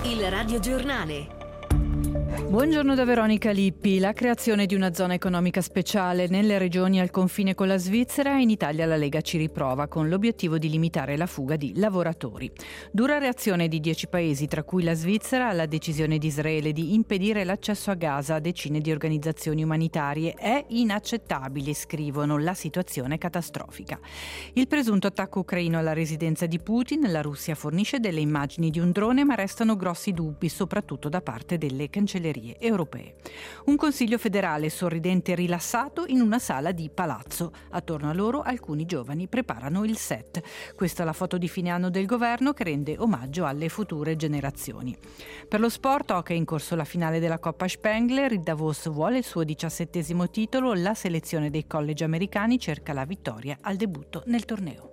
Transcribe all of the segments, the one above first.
Il radiogiornale. Buongiorno da Veronica Lippi. La creazione di una zona economica speciale nelle regioni al confine con la Svizzera, in Italia la Lega ci riprova con l'obiettivo di limitare la fuga di lavoratori. Dura reazione di 10 paesi, tra cui la Svizzera, alla decisione di Israele di impedire l'accesso a Gaza a decine di organizzazioni umanitarie. È inaccettabile, scrivono, la situazione è catastrofica. Il presunto attacco ucraino alla residenza di Putin, la Russia fornisce delle immagini di un drone, ma restano grossi dubbi, soprattutto da parte delle cancellerie europee. Un consiglio federale sorridente e rilassato in una sala di palazzo. Attorno a loro alcuni giovani preparano il set. Questa è la foto di fine anno del governo che rende omaggio alle future generazioni. Per lo sport, hockey in corso la finale della Coppa Spengler. Il Davos vuole il suo 17° titolo. La selezione dei college americani cerca la vittoria al debutto nel torneo.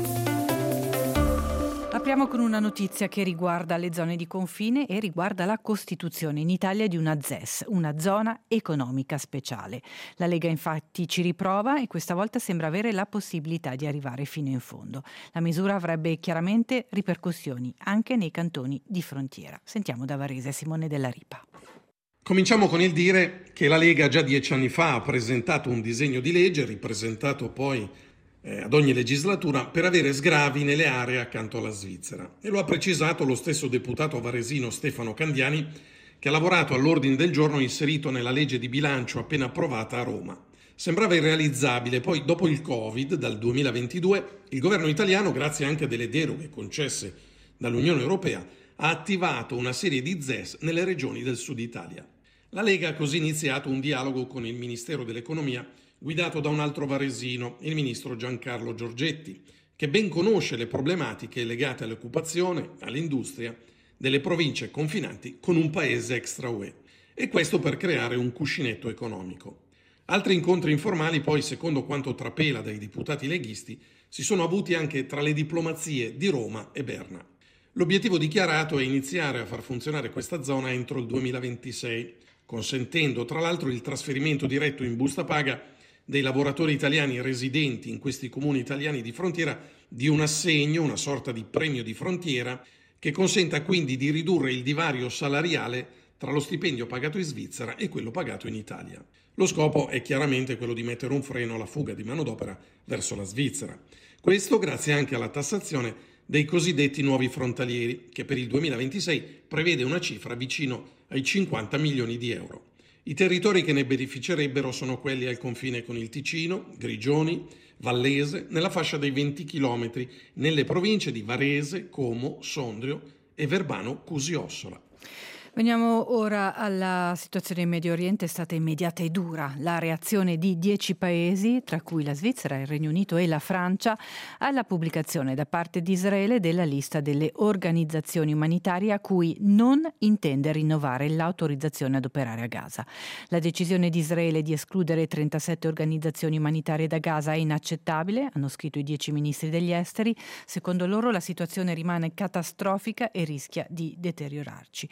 Apriamo con una notizia che riguarda le zone di confine e riguarda la costituzione in Italia di una ZES, una zona economica speciale. La Lega infatti ci riprova e questa volta sembra avere la possibilità di arrivare fino in fondo. La misura avrebbe chiaramente ripercussioni anche nei cantoni di frontiera. Sentiamo da Varese Simone Della Ripa. Cominciamo con il dire che la Lega già 10 anni fa ha presentato un disegno di legge, ripresentato poi ad ogni legislatura, per avere sgravi nelle aree accanto alla Svizzera. E lo ha precisato lo stesso deputato varesino Stefano Candiani, che ha lavorato all'ordine del giorno inserito nella legge di bilancio appena approvata a Roma. Sembrava irrealizzabile, poi dopo il Covid, dal 2022, il governo italiano, grazie anche a delle deroghe concesse dall'Unione Europea, ha attivato una serie di ZES nelle regioni del Sud Italia. La Lega ha così iniziato un dialogo con il Ministero dell'Economia, guidato da un altro varesino, il ministro Giancarlo Giorgetti, che ben conosce le problematiche legate all'occupazione, all'industria delle province confinanti con un paese extra UE, e questo per creare un cuscinetto economico. Altri incontri informali poi, secondo quanto trapela dai deputati leghisti, si sono avuti anche tra le diplomazie di Roma e Berna. L'obiettivo dichiarato è iniziare a far funzionare questa zona entro il 2026, consentendo tra l'altro il trasferimento diretto in busta paga dei lavoratori italiani residenti in questi comuni italiani di frontiera di un assegno, una sorta di premio di frontiera, che consenta quindi di ridurre il divario salariale tra lo stipendio pagato in Svizzera e quello pagato in Italia. Lo scopo è chiaramente quello di mettere un freno alla fuga di manodopera verso la Svizzera. Questo grazie anche alla tassazione dei cosiddetti nuovi frontalieri, che per il 2026 prevede una cifra vicino ai 50 milioni di euro. I territori che ne beneficerebbero sono quelli al confine con il Ticino, Grigioni, Vallese, nella fascia dei 20 chilometri, nelle province di Varese, Como, Sondrio e Verbano-Cusio-Ossola. Veniamo ora alla situazione in Medio Oriente. È stata immediata e dura la reazione di 10 paesi, tra cui la Svizzera, il Regno Unito e la Francia, alla pubblicazione da parte di Israele della lista delle organizzazioni umanitarie a cui non intende rinnovare l'autorizzazione ad operare a Gaza. La decisione di Israele di escludere 37 organizzazioni umanitarie da Gaza è inaccettabile, hanno scritto i 10 ministri degli esteri. Secondo loro la situazione rimane catastrofica e rischia di deteriorarsi.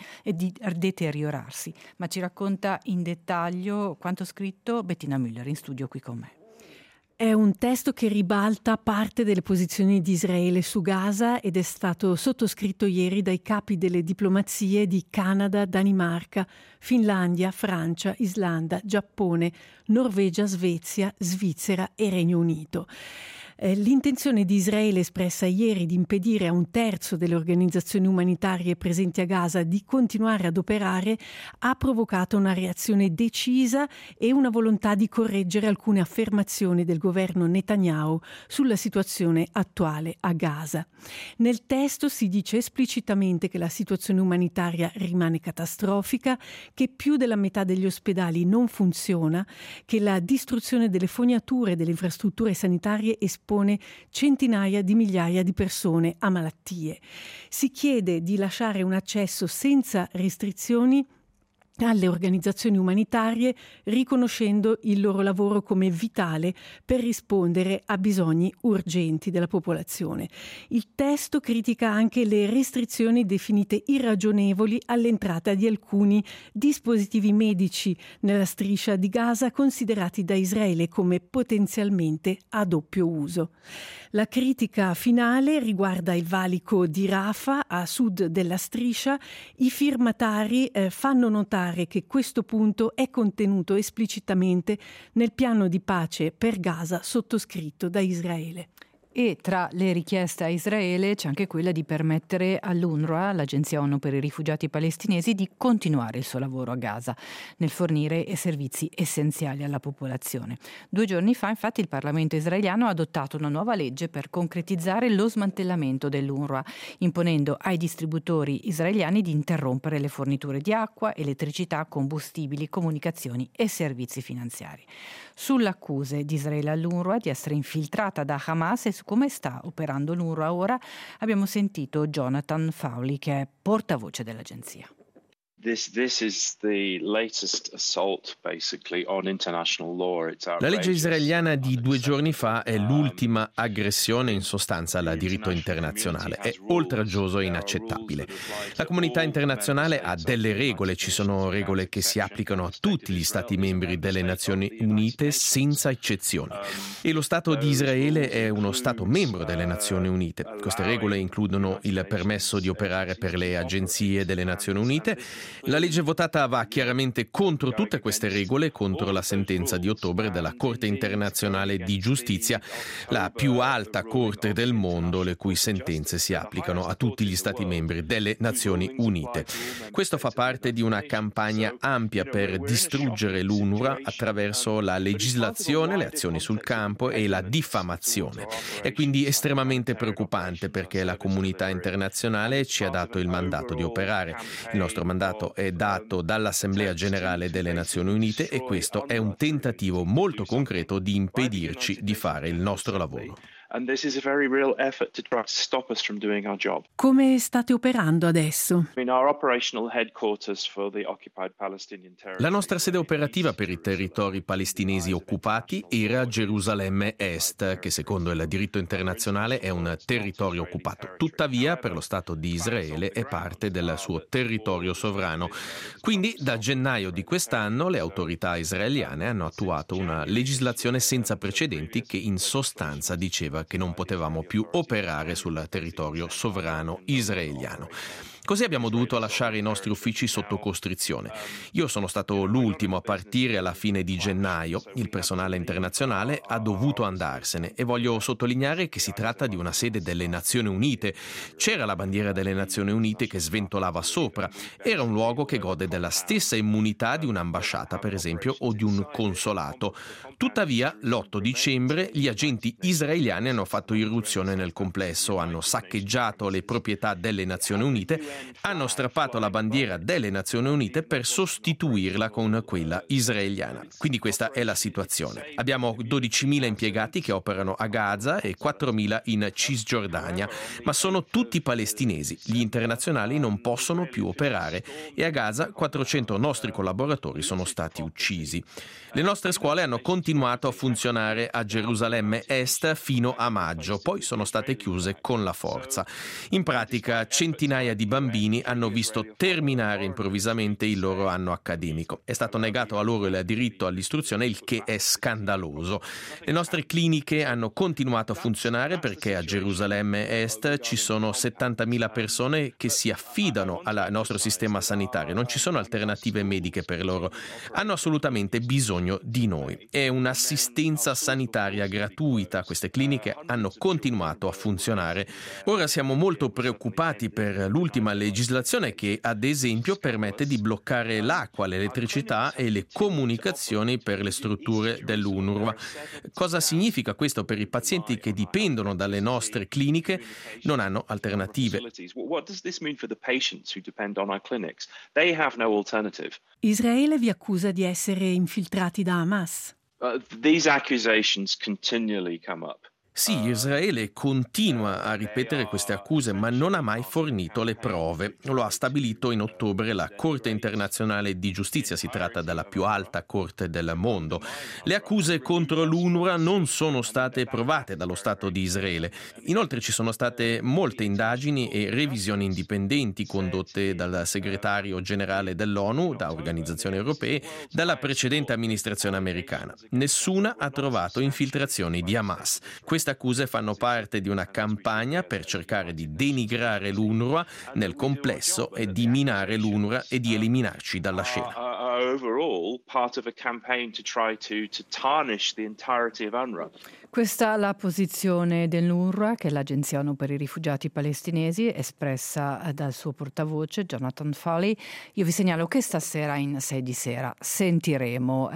Ma ci racconta in dettaglio quanto scritto Bettina Müller in studio qui con me. È un testo che ribalta parte delle posizioni di Israele su Gaza ed è stato sottoscritto ieri dai capi delle diplomazie di Canada, Danimarca, Finlandia, Francia, Islanda, Giappone, Norvegia, Svezia, Svizzera e Regno Unito. L'intenzione di Israele espressa ieri di impedire a un terzo delle organizzazioni umanitarie presenti a Gaza di continuare ad operare ha provocato una reazione decisa e una volontà di correggere alcune affermazioni del governo Netanyahu sulla situazione attuale a Gaza. Nel testo si dice esplicitamente che la situazione umanitaria rimane catastrofica, che più della metà degli ospedali non funziona, che la distruzione delle fognature e delle infrastrutture sanitarie espone centinaia di migliaia di persone a malattie. Si chiede di lasciare un accesso senza restrizioni alle organizzazioni umanitarie, riconoscendo il loro lavoro come vitale per rispondere a bisogni urgenti della popolazione. Il testo critica anche le restrizioni definite irragionevoli all'entrata di alcuni dispositivi medici nella striscia di Gaza, considerati da Israele come potenzialmente a doppio uso. La critica finale riguarda il valico di Rafah, a sud della striscia. I firmatari fanno notare che questo punto è contenuto esplicitamente nel piano di pace per Gaza sottoscritto da Israele. E tra le richieste a Israele c'è anche quella di permettere all'UNRWA, l'Agenzia ONU per i rifugiati palestinesi, di continuare il suo lavoro a Gaza nel fornire servizi essenziali alla popolazione. 2 giorni fa, infatti, il Parlamento israeliano ha adottato una nuova legge per concretizzare lo smantellamento dell'UNRWA, imponendo ai distributori israeliani di interrompere le forniture di acqua, elettricità, combustibili, comunicazioni e servizi finanziari. Sulle accuse di Israele all'UNRWA di essere infiltrata da Hamas e su come sta operando l'UNRWA ora, abbiamo sentito Jonathan Fowley, che è portavoce dell'agenzia. This is the latest assault basically on international law. La legge israeliana di 2 giorni fa è l'ultima aggressione in sostanza al diritto internazionale. È oltraggioso e inaccettabile. La comunità internazionale ha delle regole, ci sono regole che si applicano a tutti gli Stati membri delle Nazioni Unite senza eccezione. E lo Stato di Israele è uno Stato membro delle Nazioni Unite. Queste regole includono il permesso di operare per le agenzie delle Nazioni Unite. La legge votata va chiaramente contro tutte queste regole, contro la sentenza di ottobre della Corte internazionale di giustizia, la più alta corte del mondo, le cui sentenze si applicano a tutti gli Stati membri delle Nazioni Unite. Questo fa parte di una campagna ampia per distruggere l'UNRWA attraverso la legislazione, le azioni sul campo e la diffamazione. È quindi estremamente preoccupante perché la comunità internazionale ci ha dato il mandato di operare. Il nostro mandato è dato dall'Assemblea Generale delle Nazioni Unite e questo è un tentativo molto concreto di impedirci di fare il nostro lavoro. And this is a very real effort to try to stop us from doing our job. Come state operando adesso? Our operational headquarters for the occupied Palestinian territory. La nostra sede operativa per i territori palestinesi occupati era Gerusalemme Est, che secondo il diritto internazionale è un territorio occupato. Tuttavia, per lo Stato di Israele è parte del suo territorio sovrano. Quindi, da gennaio di quest'anno, le autorità israeliane hanno attuato una legislazione senza precedenti che in sostanza diceva che non potevamo più operare sul territorio sovrano israeliano. Così abbiamo dovuto lasciare i nostri uffici sotto costrizione. Io sono stato l'ultimo a partire alla fine di gennaio. Il personale internazionale ha dovuto andarsene e voglio sottolineare che si tratta di una sede delle Nazioni Unite. C'era la bandiera delle Nazioni Unite che sventolava sopra. Era un luogo che gode della stessa immunità di un'ambasciata, per esempio, o di un consolato. Tuttavia, l'8 dicembre gli agenti israeliani hanno fatto irruzione nel complesso, hanno saccheggiato le proprietà delle Nazioni Unite, hanno strappato la bandiera delle Nazioni Unite per sostituirla con quella israeliana. Quindi questa è la situazione. Abbiamo 12.000 impiegati che operano a Gaza e 4.000 in Cisgiordania, ma sono tutti palestinesi. Gli internazionali non possono più operare e a Gaza 400 nostri collaboratori sono stati uccisi. Le nostre scuole hanno continuato a funzionare a Gerusalemme Est fino a maggio, poi sono state chiuse con la forza. In pratica, centinaia di bambini hanno visto terminare improvvisamente il loro anno accademico. È stato negato a loro il diritto all'istruzione, il che è scandaloso. Le nostre cliniche hanno continuato a funzionare perché a Gerusalemme Est ci sono 70.000 persone che si affidano al nostro sistema sanitario. Non ci sono alternative mediche per loro. Hanno assolutamente bisogno di noi. È un'assistenza sanitaria gratuita. Queste cliniche hanno continuato a funzionare. Ora siamo molto preoccupati per l'ultima legislazione che, ad esempio, permette di bloccare l'acqua, l'elettricità e le comunicazioni per le strutture dell'UNRWA. Cosa significa questo per i pazienti che dipendono dalle nostre cliniche? Non hanno alternative. What does this mean for the patients who depend on our clinics? They have no alternative. Israele vi accusa di essere infiltrati da Hamas. These accusations continually come up. Sì, Israele continua a ripetere queste accuse, ma non ha mai fornito le prove. Lo ha stabilito in ottobre la Corte internazionale di giustizia, si tratta della più alta corte del mondo. Le accuse contro l'UNRWA non sono state provate dallo Stato di Israele. Inoltre ci sono state molte indagini e revisioni indipendenti condotte dal segretario generale dell'ONU, da organizzazioni europee, dalla precedente amministrazione americana. Nessuna ha trovato infiltrazioni di Hamas. Queste accuse fanno parte di una campagna per cercare di denigrare l'UNRWA nel complesso e di minare l'UNRWA e di eliminarci dalla scena. Overall, part of a campaign to try to tarnish the entirety of UNRWA. Questa è la posizione dell'UNRWA, che è l'Agenzia ONU per i rifugiati palestinesi, espressa dal suo portavoce Jonathan Foley. Io vi segnalo che stasera in 6 di sera sentiremo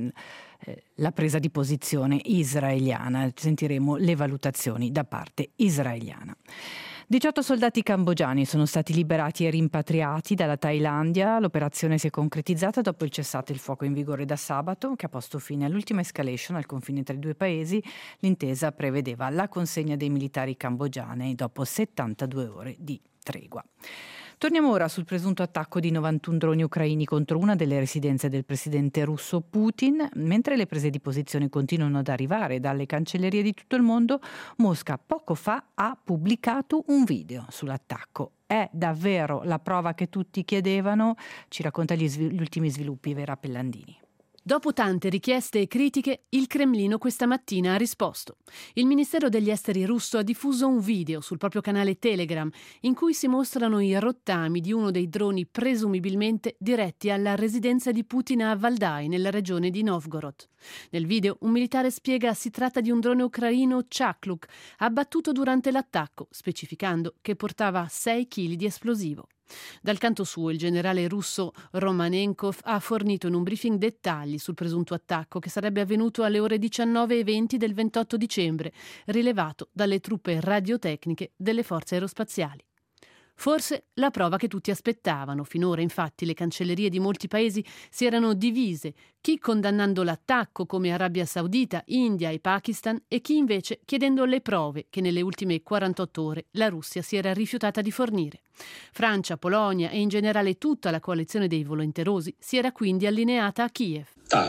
la presa di posizione israeliana, sentiremo le valutazioni da parte israeliana. 18 soldati cambogiani sono stati liberati e rimpatriati dalla Thailandia. L'operazione si è concretizzata dopo il cessate il fuoco in vigore da sabato, che ha posto fine all'ultima escalation al confine tra i due paesi. L'intesa prevedeva la consegna dei militari cambogiani dopo 72 ore di tregua. Torniamo ora sul presunto attacco di 91 droni ucraini contro una delle residenze del presidente russo Putin. Mentre le prese di posizione continuano ad arrivare dalle cancellerie di tutto il mondo, Mosca poco fa ha pubblicato un video sull'attacco. È davvero la prova che tutti chiedevano? Ci racconta gli ultimi sviluppi Vera Pellandini. Dopo tante richieste e critiche, il Cremlino questa mattina ha risposto. Il Ministero degli Esteri russo ha diffuso un video sul proprio canale Telegram in cui si mostrano i rottami di uno dei droni presumibilmente diretti alla residenza di Putin a Valdai, nella regione di Novgorod. Nel video un militare spiega si tratta di un drone ucraino Chakluk abbattuto durante l'attacco, specificando che portava 6 kg di esplosivo. Dal canto suo, il generale russo Romanenkov ha fornito in un briefing dettagli sul presunto attacco che sarebbe avvenuto alle ore 19:20 del 28 dicembre, rilevato dalle truppe radiotecniche delle forze aerospaziali. Forse la prova che tutti aspettavano. Finora, infatti, le cancellerie di molti paesi si erano divise, chi condannando l'attacco come Arabia Saudita, India e Pakistan e chi invece chiedendo le prove che nelle ultime 48 ore la Russia si era rifiutata di fornire. Francia, Polonia e in generale tutta la coalizione dei volenterosi si era quindi allineata a Kiev.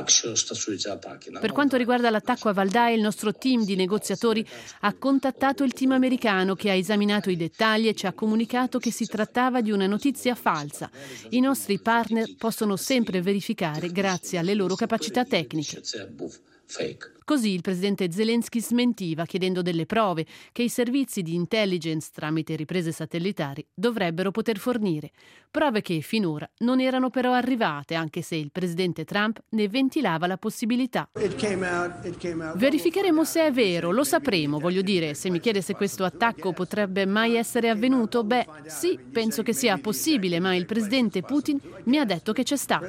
Per quanto riguarda l'attacco a Valdai, il nostro team di negoziatori ha contattato il team americano che ha esaminato i dettagli e ci ha comunicato che si trattava di una notizia falsa. I nostri partner possono sempre verificare grazie alle loro capacità tecniche. Così il presidente Zelensky smentiva, chiedendo delle prove che i servizi di intelligence tramite riprese satellitari dovrebbero poter fornire. Prove che finora non erano però arrivate, anche se il presidente Trump ne ventilava la possibilità. Verificheremo se è vero, lo sapremo, voglio dire, se mi chiede se questo attacco potrebbe mai essere avvenuto, beh, sì, penso che sia possibile, ma il presidente Putin mi ha detto che c'è stato.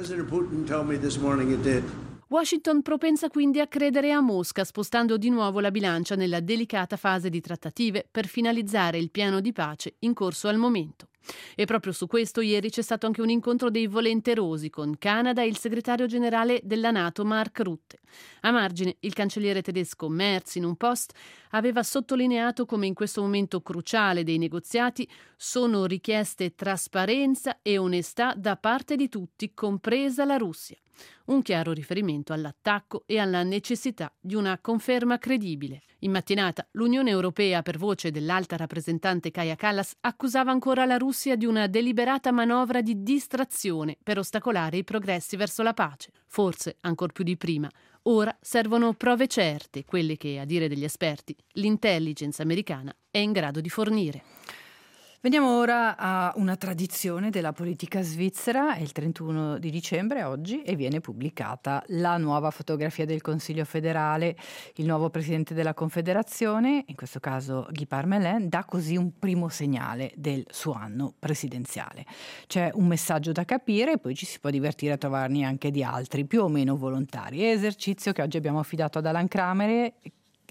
Washington propensa quindi a credere a Mosca, spostando di nuovo la bilancia nella delicata fase di trattative per finalizzare il piano di pace in corso al momento. E proprio su questo ieri c'è stato anche un incontro dei volenterosi con Canada e il segretario generale della NATO Mark Rutte. A margine, il cancelliere tedesco Merz in un post aveva sottolineato come in questo momento cruciale dei negoziati sono richieste trasparenza e onestà da parte di tutti, compresa la Russia. Un chiaro riferimento all'attacco e alla necessità di una conferma credibile. In mattinata, l'Unione Europea, per voce dell'alta rappresentante Kaja Kallas, accusava ancora la Russia di una deliberata manovra di distrazione per ostacolare i progressi verso la pace. Forse, ancor più di prima, ora servono prove certe, quelle che, a dire degli esperti, l'intelligence americana è in grado di fornire. Veniamo ora a una tradizione della politica svizzera. È il 31 di dicembre oggi e viene pubblicata la nuova fotografia del Consiglio federale. Il nuovo presidente della Confederazione, in questo caso Guy Parmelin, dà così un primo segnale del suo anno presidenziale. C'è un messaggio da capire e poi ci si può divertire a trovarne anche di altri, più o meno volontari. Esercizio che oggi abbiamo affidato ad Alan Kramer,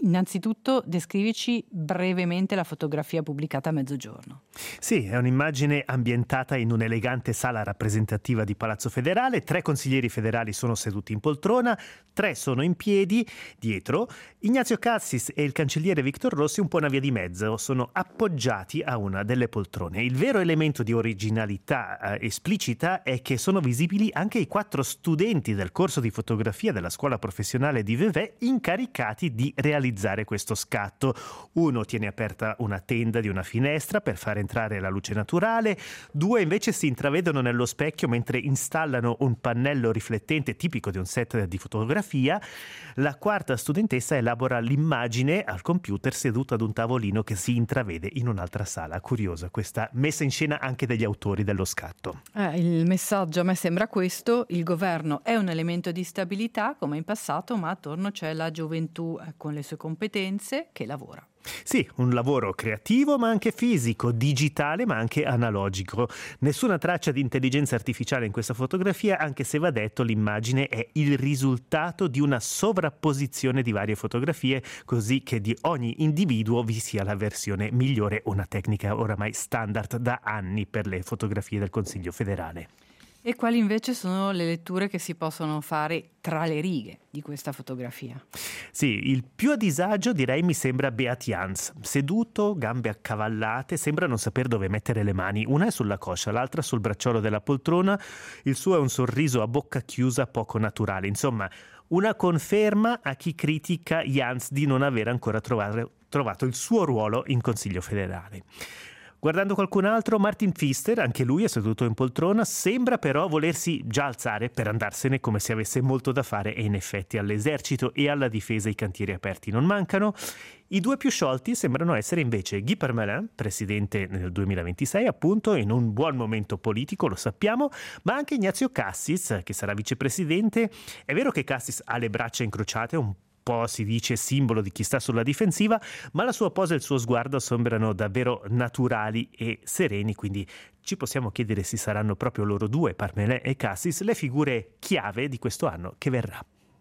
innanzitutto descrivici brevemente la fotografia pubblicata a mezzogiorno. Sì, è un'immagine ambientata in un'elegante sala rappresentativa di Palazzo Federale. 3 consiglieri federali sono seduti in poltrona, 3 sono in piedi dietro. Ignazio Cassis e il cancelliere Victor Rossi, un po' una via di mezzo, sono appoggiati a una delle poltrone. Il vero elemento di originalità esplicita è che sono visibili anche i 4 studenti del corso di fotografia della scuola professionale di Vevey incaricati di realizzare questo scatto. Uno tiene aperta una tenda di una finestra per far entrare la luce naturale, 2 invece si intravedono nello specchio mentre installano un pannello riflettente tipico di un set di fotografia. La 4ª studentessa elabora l'immagine al computer seduta ad un tavolino che si intravede in un'altra sala. Curiosa questa messa in scena anche degli autori dello scatto. Il messaggio a me sembra questo: il governo è un elemento di stabilità come in passato, ma attorno c'è la gioventù con le sue competenze che lavora. Sì, un lavoro creativo ma anche fisico, digitale ma anche analogico. Nessuna traccia di intelligenza artificiale in questa fotografia, anche se va detto l'immagine è il risultato di una sovrapposizione di varie fotografie, così che di ogni individuo vi sia la versione migliore, una tecnica oramai standard da anni per le fotografie del Consiglio federale. E quali invece sono le letture che si possono fare tra le righe di questa fotografia? Sì, il più a disagio direi mi sembra Beat Jans, seduto, gambe accavallate, sembra non saper dove mettere le mani, una è sulla coscia, l'altra sul bracciolo della poltrona, il suo è un sorriso a bocca chiusa poco naturale, insomma una conferma a chi critica Jans di non aver ancora trovato il suo ruolo in Consiglio federale. Guardando qualcun altro, Martin Pfister, anche lui è seduto in poltrona, sembra però volersi già alzare per andarsene come se avesse molto da fare e in effetti all'esercito e alla difesa i cantieri aperti non mancano. I 2 più sciolti sembrano essere invece Guy Parmelin, presidente nel 2026 appunto, in un buon momento politico, lo sappiamo, ma anche Ignazio Cassis, che sarà vicepresidente. È vero che Cassis ha le braccia incrociate, un po' si dice simbolo di chi sta sulla difensiva, ma la sua posa e il suo sguardo sembrano davvero naturali e sereni, quindi ci possiamo chiedere se saranno proprio loro 2, Parmelin e Cassis, le figure chiave di questo anno che verrà.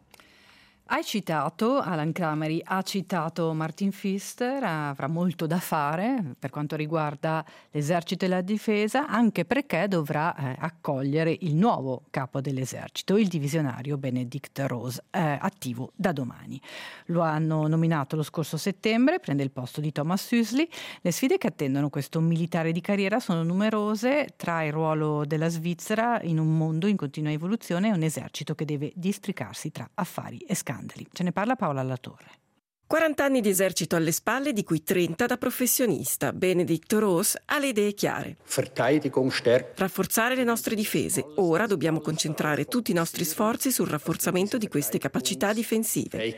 Hai citato Alan Cramery, ha citato Martin Pfister, avrà molto da fare per quanto riguarda l'esercito e la difesa, anche perché dovrà accogliere il nuovo capo dell'esercito, il divisionario Benedict Rose, attivo da domani. Lo hanno nominato lo scorso settembre, prende il posto di Thomas Süßli. Le sfide che attendono questo militare di carriera sono numerose, tra il ruolo della Svizzera in un mondo in continua evoluzione e un esercito che deve districarsi tra affari e scandali. Ce ne parla Paola Latorre. 40 anni di esercito alle spalle, di cui 30 da professionista. Benedict Rose ha le idee chiare. Rafforzare le nostre difese. Ora dobbiamo concentrare tutti i nostri sforzi sul rafforzamento di queste capacità difensive.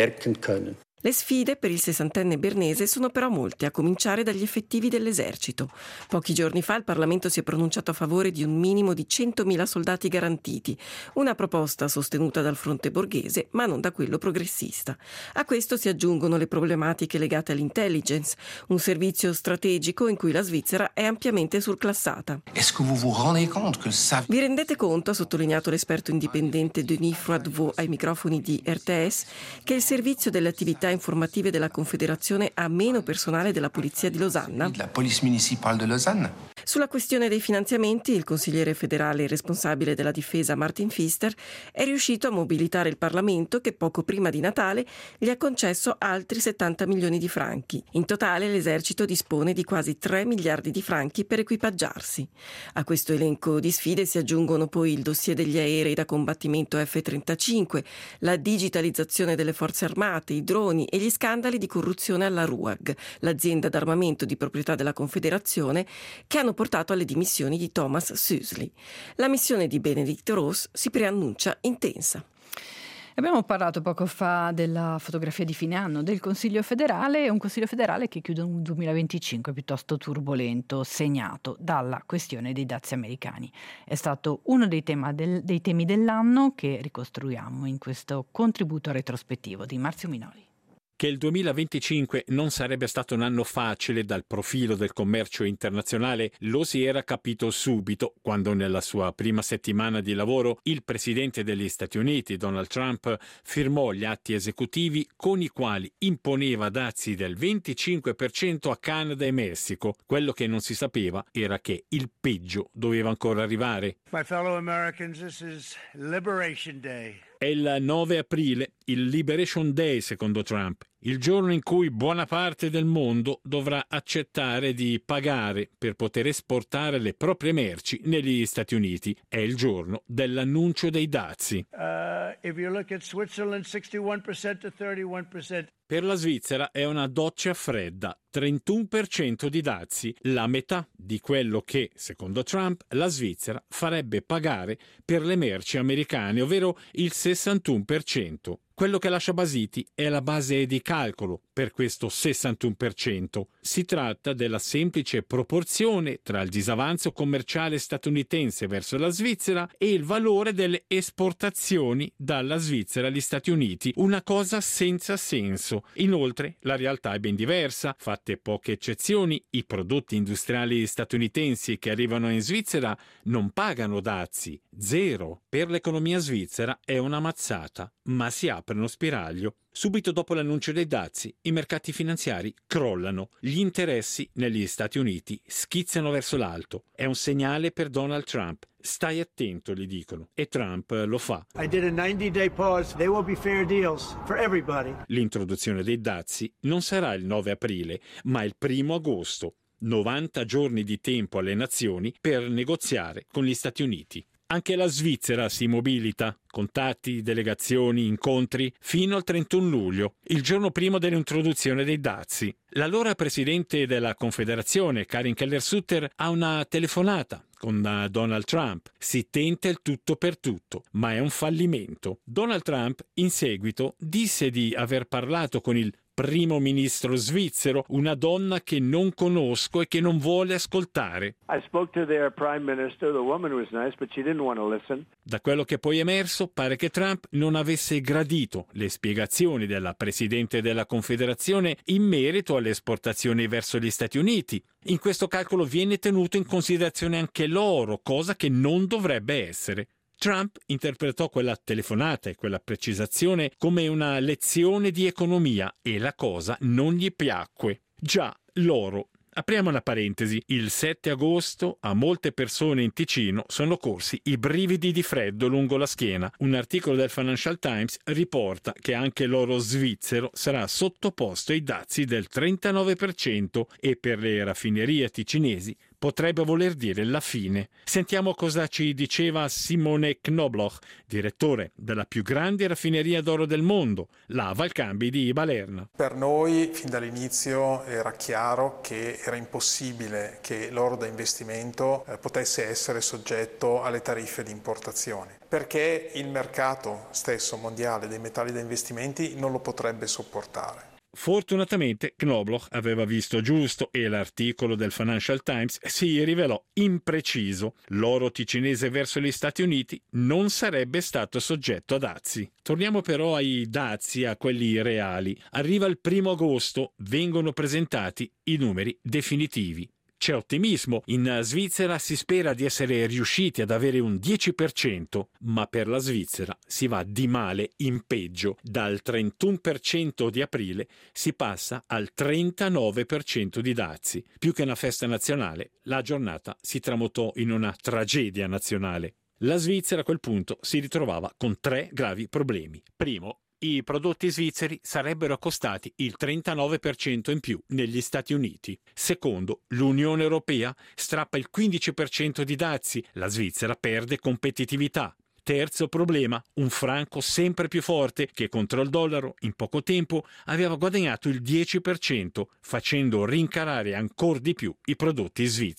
Le sfide per il 60enne bernese sono però molte, a cominciare dagli effettivi dell'esercito. Pochi giorni fa il Parlamento si è pronunciato a favore di un minimo di 100.000 soldati garantiti, una proposta sostenuta dal fronte borghese ma non da quello progressista. A questo si aggiungono le problematiche legate all'intelligence, un servizio strategico in cui la Svizzera è ampiamente surclassata. Vi rendete conto, ha sottolineato l'esperto indipendente Denis Froidevaux ai microfoni di RTS, che il servizio delle attività informative della Confederazione ha meno personale della Polizia di Losanna? La Police Municipale de Lausanne. Sulla questione dei finanziamenti, il consigliere federale responsabile della difesa Martin Pfister è riuscito a mobilitare il Parlamento che poco prima di Natale gli ha concesso altri 70 milioni di franchi. In totale l'esercito dispone di quasi 3 miliardi di franchi per equipaggiarsi. A questo elenco di sfide si aggiungono poi il dossier degli aerei da combattimento F-35, la digitalizzazione delle forze armate, i droni e gli scandali di corruzione alla RUAG, l'azienda d'armamento di proprietà della Confederazione, che hanno portato alle dimissioni di Thomas Süßli. La missione di Benedict Rose si preannuncia intensa. Abbiamo parlato poco fa della fotografia di fine anno del Consiglio federale, un Consiglio federale che chiude un 2025 piuttosto turbolento, segnato dalla questione dei dazi americani. È stato uno dei temi dell'anno che ricostruiamo in questo contributo retrospettivo di Marzio Minoli. Che il 2025 non sarebbe stato un anno facile dal profilo del commercio internazionale lo si era capito subito quando nella sua prima settimana di lavoro il presidente degli Stati Uniti, Donald Trump, firmò gli atti esecutivi con i quali imponeva dazi del 25% a Canada e Messico. Quello che non si sapeva era che il peggio doveva ancora arrivare. My fellow Americans, this is Liberation Day. È il 9 aprile, il Liberation Day secondo Trump, il giorno in cui buona parte del mondo dovrà accettare di pagare per poter esportare le proprie merci negli Stati Uniti. È il giorno dell'annuncio dei dazi. If you look at Switzerland, 61% to 31%. Per la Svizzera è una doccia fredda, 31% di dazi, la metà di quello che, secondo Trump, la Svizzera farebbe pagare per le merci americane, ovvero il 61%. Quello che lascia basiti è la base di calcolo per questo 61%. Si tratta della semplice proporzione tra il disavanzo commerciale statunitense verso la Svizzera e il valore delle esportazioni dalla Svizzera agli Stati Uniti, una cosa senza senso. Inoltre, la realtà è ben diversa, fatte poche eccezioni, i prodotti industriali statunitensi che arrivano in Svizzera non pagano dazi, zero. Per l'economia svizzera è una mazzata, ma si apre uno spiraglio. Subito dopo l'annuncio dei dazi, i mercati finanziari crollano. Gli interessi negli Stati Uniti schizzano verso l'alto. È un segnale per Donald Trump. Stai attento, gli dicono. E Trump lo fa. I did a 90-day pause. They will be fair deals for everybody. L'introduzione dei dazi non sarà il 9 aprile, ma il 1 agosto. 90 giorni di tempo alle nazioni per negoziare con gli Stati Uniti. Anche la Svizzera si mobilita, contatti, delegazioni, incontri, fino al 31 luglio, il giorno prima dell'introduzione dei dazi. L'allora presidente della Confederazione, Karin Keller-Sutter, ha una telefonata con Donald Trump. Si tenta il tutto per tutto, ma è un fallimento. Donald Trump, in seguito, disse di aver parlato con il primo ministro svizzero, una donna che non conosco e che non vuole ascoltare. I spoke to their prime minister. The woman was nice, but she didn't want to listen. Da quello che poi è emerso, pare che Trump non avesse gradito le spiegazioni della presidente della Confederazione in merito alle esportazioni verso gli Stati Uniti. In questo calcolo viene tenuto in considerazione anche l'oro, cosa che non dovrebbe essere. Trump interpretò quella telefonata e quella precisazione come una lezione di economia e la cosa non gli piacque. Già, l'oro. Apriamo una parentesi. Il 7 agosto a molte persone in Ticino sono corsi i brividi di freddo lungo la schiena. Un articolo del Financial Times riporta che anche l'oro svizzero sarà sottoposto ai dazi del 39% e per le raffinerie ticinesi potrebbe voler dire la fine. Sentiamo cosa ci diceva Simone Knobloch, direttore della più grande raffineria d'oro del mondo, la Valcambi di Balerna. Per noi fin dall'inizio era chiaro che era impossibile che l'oro da investimento potesse essere soggetto alle tariffe di importazione, perché il mercato stesso mondiale dei metalli da investimenti non lo potrebbe sopportare. Fortunatamente Knobloch aveva visto giusto e l'articolo del Financial Times si rivelò impreciso. L'oro ticinese verso gli Stati Uniti non sarebbe stato soggetto a dazi. Torniamo però ai dazi, a quelli reali. Arriva il 1 agosto, vengono presentati i numeri definitivi. C'è ottimismo. In Svizzera si spera di essere riusciti ad avere un 10%, ma per la Svizzera si va di male in peggio. Dal 31% di aprile si passa al 39% di dazi. Più che una festa nazionale, la giornata si tramutò in una tragedia nazionale. La Svizzera a quel punto si ritrovava con 3 gravi problemi. Primo, i prodotti svizzeri sarebbero costati il 39% in più negli Stati Uniti. Secondo, l'Unione Europea strappa il 15% di dazi, la Svizzera perde competitività. Terzo problema, un franco sempre più forte che contro il dollaro in poco tempo aveva guadagnato il 10%, facendo rincarare ancora di più i prodotti svizzeri.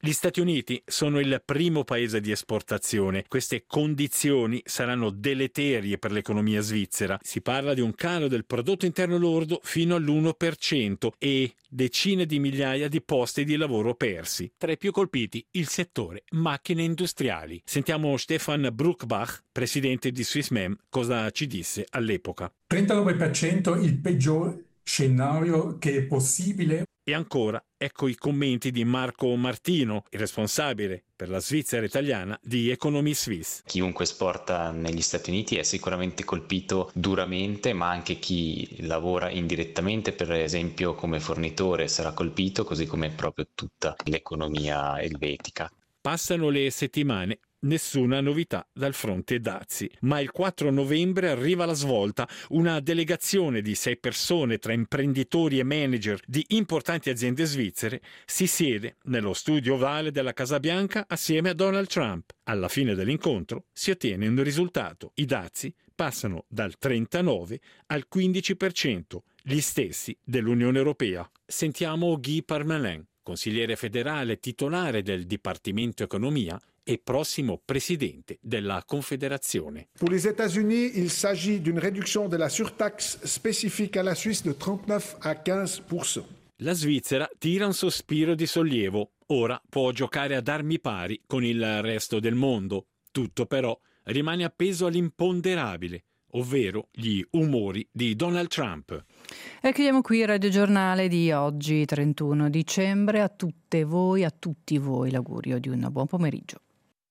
Gli Stati Uniti sono il primo paese di esportazione. Queste condizioni saranno deleterie per l'economia svizzera. Si parla di un calo del prodotto interno lordo fino all'1% e decine di migliaia di posti di lavoro persi. Tra i più colpiti il settore macchine industriali. Sentiamo Stefan Bruckbach, presidente di Swissmem, cosa ci disse all'epoca. 39% il peggior scenario che è possibile. E ancora, ecco i commenti di Marco Martino, il responsabile per la Svizzera italiana di Economy Suisse. Chiunque esporta negli Stati Uniti è sicuramente colpito duramente, ma anche chi lavora indirettamente, per esempio come fornitore, sarà colpito, così come proprio tutta l'economia elvetica. Passano le settimane. Nessuna novità dal fronte dazi, ma il 4 novembre arriva la svolta. Una delegazione di 6 persone tra imprenditori e manager di importanti aziende svizzere si siede nello studio ovale della Casa Bianca assieme a Donald Trump. Alla fine dell'incontro si ottiene un risultato. I dazi passano dal 39 al 15%, gli stessi dell'Unione Europea. Sentiamo Guy Parmelin, consigliere federale titolare del Dipartimento Economia e prossimo presidente della Confederazione. Pour les États-Unis, il s'agit d'une réduction de la surtaxe spécifique à la Suisse de 39 à 15%. La Svizzera tira un sospiro di sollievo. Ora può giocare ad armi pari con il resto del mondo. Tutto però rimane appeso all'imponderabile, ovvero gli umori di Donald Trump. E chiudiamo qui il radiogiornale di oggi, 31 dicembre. A tutte voi, a tutti voi, l'augurio di un buon pomeriggio.